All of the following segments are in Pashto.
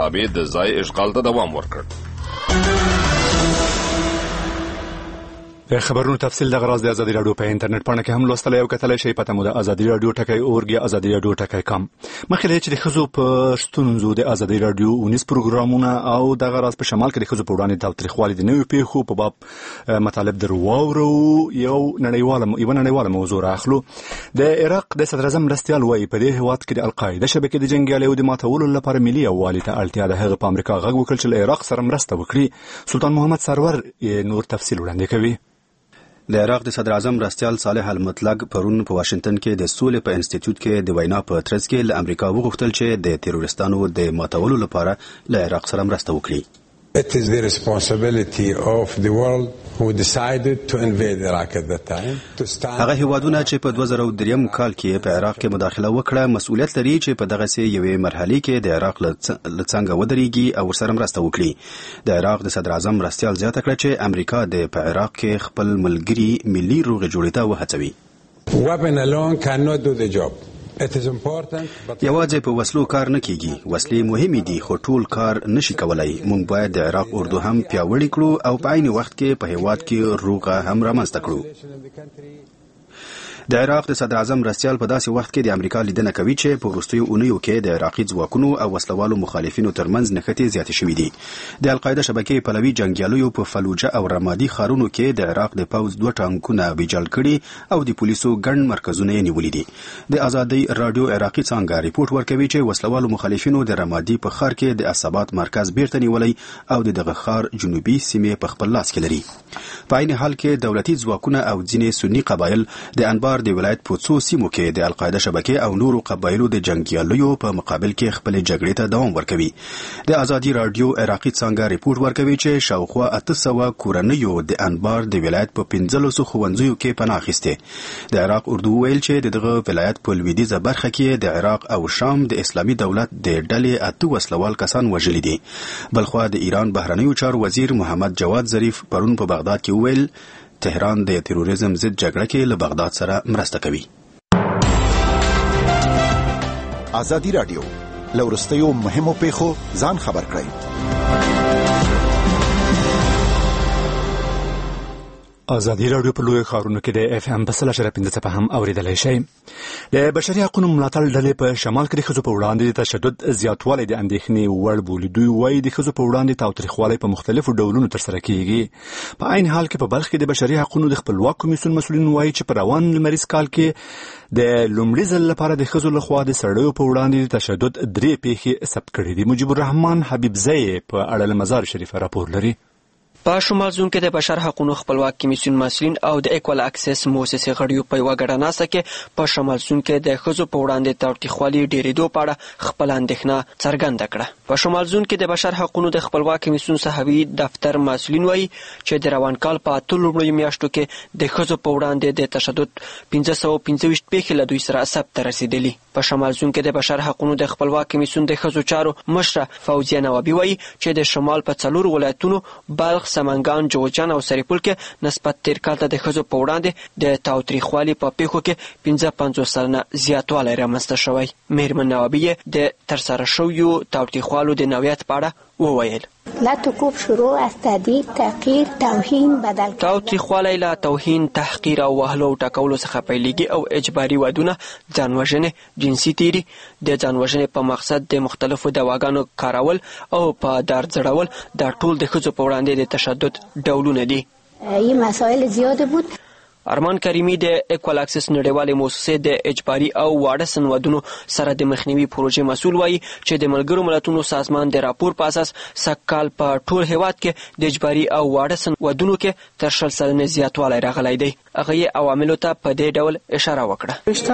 منابع د ځای اشغال ته دوام ورکړ. د خبرونو تفصیل د غراز د ازادي رادیو په انټرنیټ باندې کې هم لوستلای او کتلای شئ. پته مو د ازادي رادیو ټکی اورګي ازادي رادیو ټکی کم مخکې چې د خزو په ستونزو د ازادي رادیو ونیس پروګرامونه او د غراز په شمال کې د خزو په وړاندې تاوتریخوالي د نوې پیښو په باب مطالب درواورو یو نړیواله موضوع راخلو. د عراق د صدر اعظم مرستیال وایي په دې هیواد کې د القاعده شبکې د جنګیالیو د ماتولو لپاره ملي یووالي ته اړتیا ده. هغه په امریکا غږ وکړ چې له عراق سره مرسته وکړي. سلطان محمد سرور نور تفصیل وړاندې کوي. د عراق د صدر اعظم مرستیال صالح المطلق پرون په واشنگټن کې د سولې په انسټیټیوټ کې د وینا په ترڅ کې له امریکا وغوښتل چې د تروریستانو د ماتولو لپاره له عراق سره مرسته وکړي. It is the responsibility of the world who decided to invade Iraq at that time to stand. هغه هیوادونه چې په 2003 کال کې په عراق کې مداخله وکړه مسؤلیت لري چې په دغه سي یوې مرحله کې د عراق لڅنګه ودرېږي او سره مرسته وکړي. د عراق د صدر اعظم مرستیال زیاته کړه چې امریکا د په عراق کې خپل ملګری ملي روغې جوړې ته وهڅوي. Weapon alone cannot do the job. یوازې په وسلو کار نه کیږي. وسلې مهمې دي خو ټول کار نشي کولای. موږ باید د عراق اردو هم پیاوړی کړو او په عین وخت کې په هیواد کې روغه هم رامنځته کړو. د عراق د صدر اعظم مرستیال په داسې وخت کې د امریکا لیدنه کوي چې په وروستیو اونیو کې د عراقي ځواکونو او وسلوالو مخالفینو ترمنځ نښتې زیاتې شوې دي. د القاعده شبکې پلوي جنګیالیو په فلوجه او رمادي ښارونو کې د عراق د پوځ 2 ټانکونه ویجاړ کړي او د پولیسو ګڼ مرکزونه یې نیولي دي. د ازادي رادیو عراقي څانګه ریپورت ورکوي چې وسلوالو مخالفینو د رمادي په ښار کې د عصابات مرکز بیرته نیولای او دغه ښار جنوبي سیمې په خپل لاس کې لري. په عین حال کې دولتي ځواکونه او ځینې سنی قبایل د انبار د ولایت په څو سیمو کې د القاعده شبکې او نورو قبایلو د جنگیالیو په مقابل کې خپل جګړې ته دوام ورکوي. د ازادي رادیو عراقي څانګه ریپورت ورکوي چې شاوخوا 800 کورنیو د انبار د ولایت په 15 ښوونځیو کې پناه اخیسته. د عراق اردو ویل چې دغه ولایت په لویدیځه برخه کې د عراق او شام د اسلامي دولت د ډلې 8 وسلوال کسان وژلي دي. بلخوا د ایران بهرنیو چارو وزیر محمد جواد ظریف پرون په بغداد کې ویل تهران د تروریزم ضد جګړه کې له بغداد سره مرسته کوي. ازادي رادیو لورستیو مهمو پیښو ځان خبر کړئ. ازادي رادیو په لوی ښارونو کې د اف ام په 100.5 په هم اوریدلای شئ. د بشري حقوقو ملاتړ ډلې په شمال کې د ښځو په وړاندې د تشدد زیاتوالی د اندېښنې وړ بولي. دوی وایي د ښځو په وړاندې تاوتریخوالی په مختلفو ډولونو ترسره کیږي. په عین حال کې په بلخ کې د بشري حقوقو د خپلواک کمیسیون مسؤلین وایي چې په روان لمریز کال کې د لومړي ځل لپاره د ښځو لخوا د سړیو په وړاندې د تشدد 3 پیښې ثبت کړي دي. مجيب الرحمن حبیبزی په اړه مزار شریف راپور لري. په شمال زون کې د بشر حقوقو خپلواک کمیسیون مسؤلین او د ایکوال اکسس موسسې غړیو په وګړه ناسه کې په شمال زون کې د ښځو په وړاندې تاوتریخوالي ډېرېدو په اړه خپل اندېښنه څرګنده کړه. په شمال زون کې د بشر حقوقو د خپلواک کمیسیون صحوي دفتر مسؤلین وایي چې د روان کال په 8 لومړیو میاشتو کې د ښځو په وړاندې د تشدد 525 پیښې له دوی سره ثبت رسیدلي. په شمال زون کې د بشر حقوقو د خپلواک کمیسیون د ښځو چارو مشره فوزیه نوابي وایي چې د شمال په 4 ولایتونو بلخ، سمنګان، جوزجان او سرپل کې نسبت تیر کال ته د ښځو په وړاندې د تاوتریخوالي په پیښو کې 55 سلنه زیاتوالی رامنځته شوی. میرمن نوابي د ترسره شویو تاوتریخوالو د نوعیت په اړه وویل. لاتوکوب شروع از تهدید، تحقیر، توهین بدل کردن. تاوتریخوالی له توهین، تحقیر او وهلو ټکولو څخه پیلېږي او اجباري ودونه، ځانوژنې، جنسي تیري، د ځانوژنې په مقصد د مختلفو دواګانو کارول او په درد زړول دا ټول د ښځو په وړاندې د تشدد ډولونه دي. این مسائل زیاده بود. ارمان کریمی د ایکوال اکسس نړیوالې موسسې د اجباري او واړه سنودونو سره د مخنیوي پروژې مسؤل وایي چې د ملګرو ملتونو سازمان د راپور په اساس سږکال په ټول هیواد کې د اجباري او واړه سنودونو کې تر 40% زیاتوالی راغلی دی. هغه یې عواملو ته په دې ډول اشاره وکړه.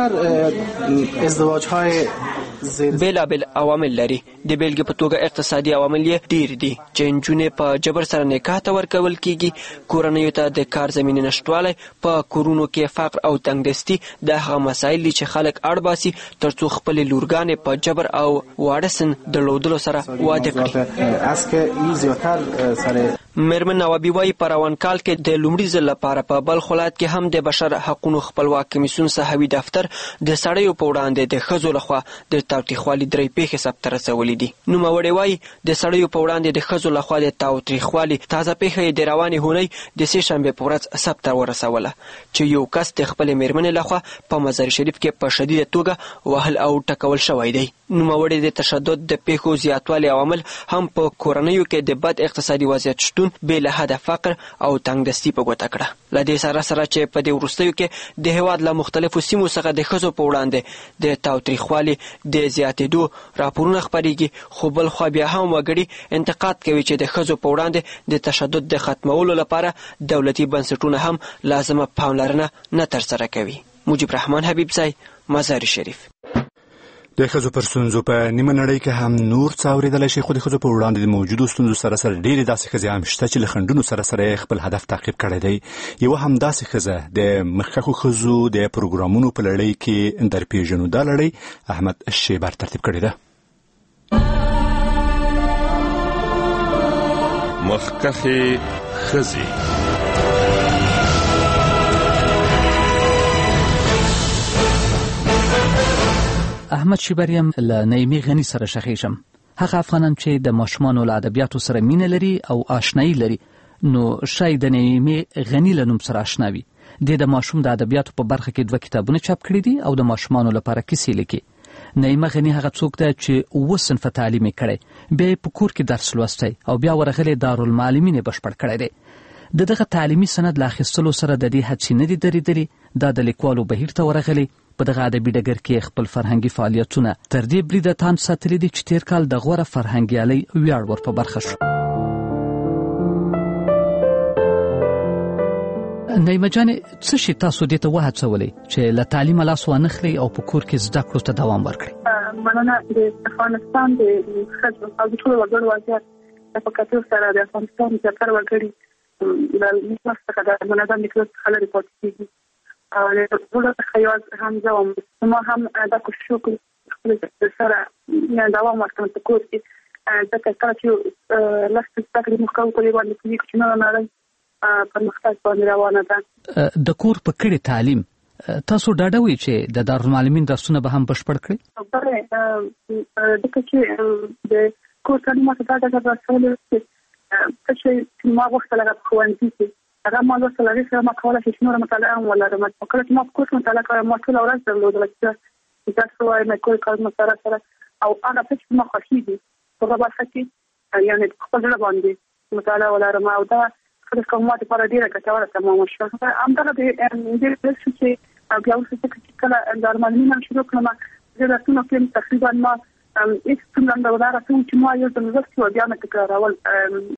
بیشتر ازدواج‌های بېلابېل عوامل لري. د بېلګې په توګه اقتصادي عوامل یې ډېر دي چې نجونې په جبر سره نکاح ته ورکول کیږي. کورنیو ته د کار زمینې نشتوالی، په کورونو کې فقر او تنګدستي د هغه مسایل دي چې خلک اړ باسي ترڅو خپلې لورګانې په جبر او واړه سن درلودلو سره واده کړي. میرمن نوابي وايي په روان کال کې د لومړي ځل لپاره په بلخ ولایت کې هم د بشر حقوقو خپلواک کمیسیون صحوي دفتر د سړیو په وړاندې د ښځو لخوا د تاوتریخوالي 3 پیښې ثبت رسولې دي. نوموړی وايي د سړیو په وړاندې د ښځو لخوا د تاوتریخوالي تازه پیښه د روانې اونۍ د سې شنبې په ورځ ثبت ورسوله چې یو کس د خپلې میرمنې لخوا په مزار شریف کې په شدیده توګه وهل او ټکول شوی دی. نوموړی د تشدد د پیښو زیاتوالی عوامل هم په کورنیو کې د بد اقتصادي وضعیت شتون بې له حده فقر او تنګدستي په ګوته کړه. له دې سره چې په دې وروستیو کې د هېواد له مختلفو سیمو څخه د ښځو په وړاندې د تاوتریخوالي د زیاتېدو راپورونه خپرېږي، خو بل خوا بیا هم وګړي انتقاد کوي چې د ښځو په وړاندې د تشدد د ختمولو لپاره دولتي بنسټونه هم لازمه پاملرنه نه ترسره کوي. مجيب رحمان حبیبزی، مزار شریف. د ښځو پر ستونزو په نیمه نړۍ کې هم نور څه اورېدلی شي، خو د ښځو په وړاندې د موجودو ستونزو سره سره ډېرې داسې ښځې هم شته چې له خنډونو سره سره خپل هدف تعقیب کړی دی. یوه همداسې ښځه د مخکښو ښځو د پروګرامونو په لړۍ کې درپېژنو. دا لړۍ احمد شیبر ترتیب کړې ده. مخکښې ښځې. احمد شیبریم له نعیمې غنی سره شخیشم. هغه افغانان چې د ماشومانو له ادبیاتو سره مینه لري او آشنایی لري، نو شاید د نعیمې غنی له نوم سره آشنا وي. د ماشوم د ادبیاتو په برخه کې 2 کتابونه چاپ کړي دي او د ماشومانو لپاره کیسې لیکي. نعیمه غنی هغه څوک ده چې 9 صنف تعلیم کړي، بیا په کور کې درس لوستی او بیا ورغلی دارالمعلمین بشپړ کړی دی. دغه تعلیمي سند لا اخیستلو سره د دې هڅې نه دي درېدلې. دا د لیکوالو بهیر ته ورغلی. په دغه ادبي ډګر کې خپل فرهنګي فعالیتونه تر دې بریده تام ساتلي دي چې تیر کال د غوره فرهنګیالۍ ویاړ ور په برخه شو. نعیمه جانې، څه شي تاسو دې ته وهڅولی چې له تعلیمه لاس وانخلئ او په کور کې زده کړو ته دوام ورکړئ؟ مننه. د افغانستان د ښځو او د ټولو وګړو وضعیت په کتو سره د افغانستان زیاتره وګړي له لیکلو څخه د منظم لیکلو څخه لرې پاتې کېږي. او له ټولو څخه یوازې هم زه وم. ما هم دا کوشش وکړ خپل سره دوام ورکړم په کور کې، ځکه کله چې لس زده کړې موږ کوو په دې باندې پوهېږو چې نوره نړۍ پرمختګ باندې روانه ده. د کور په کړي تعلیم تاسو ډاډه وئ چې د دارالمعلمین درسونه به هم بشپړ کړئ؟ بله، ځکه چې د کور تعلیم ماته دا ډاډ راکولی چې څه شی ما غوښتل هغه په ښوونځي کې هغه ما لوستل، هغې سره ما کولی شي چې نوره مطالعه هم ولرم. کله چې ما په کور کې مطالعه کوله، ما ټوله ورځ درلودله چې درس ووایم، کور کارونه سره سره او هغه څه چې ما خوښېږي په هغه برخه کې یعنې په خپل زړه باندې مطالعه ولرم. او دا د کومه لپاره ډیره ګټوره تمامه شوه. همدغه د دې څه چې بیا وروسته چې کله دارالمعلمین شروع کړم، زه درسونه کې تقریبا ما هیڅ څومره اندازه راځم چې ما یو ځل لوستي و بیا مې تکرارول.